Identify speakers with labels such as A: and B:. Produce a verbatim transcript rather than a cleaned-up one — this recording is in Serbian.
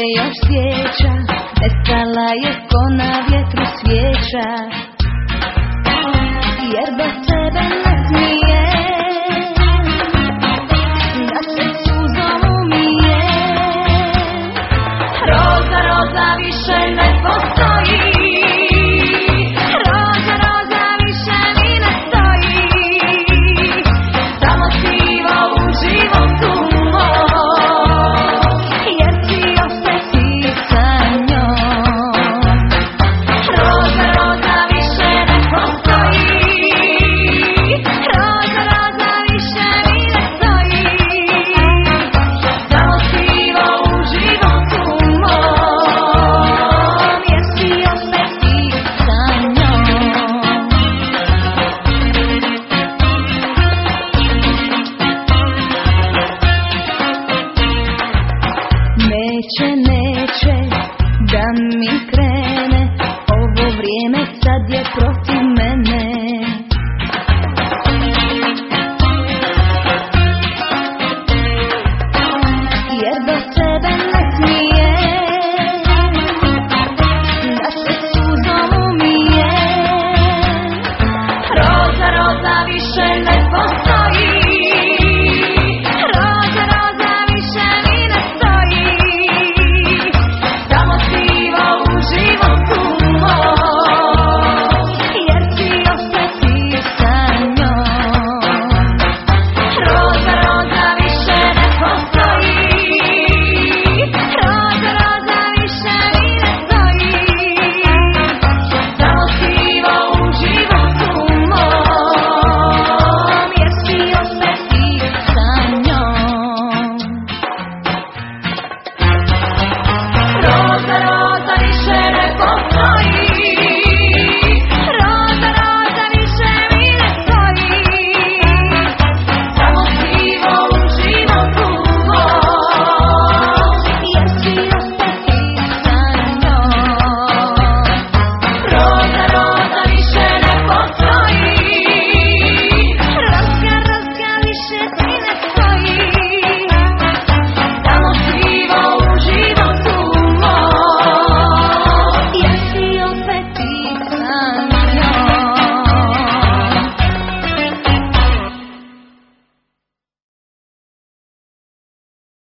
A: još sjeća, nestala je ko na vjetru svijeća. Jer bez tebe ne smije, da se suzom umije. Roza, roza više ne postoji, roza, roza više mi ne stoji. Samo sivo u životu moj, jer si opet ti sa njom. Roza, roza više ne postoji, roza, roza više mi ne stoji. Samo sivo u životu mom, jer si opet ti sa njom. Neće, neće da mi krene, ovo vrijeme sad je protiv mene. Jer do tebe ne smije, da se suzom umije. Roza, roza više ne postoji, roza, roza više mi ne stoji. Samo sivo u životu moj, jer si opet ti sa njom. Roza, roza više ne postoji, roza, roza više mi ne stoji. Samo sivo u životu mom, jer si opet ti sa njom. Roza, roza više ne postoji, roza, roza više mi ne stoji. Samo sivo u životu mom, jer si opet ti sa njom. Roza, roza više ne postoji, roza, roza više mi ne stoji.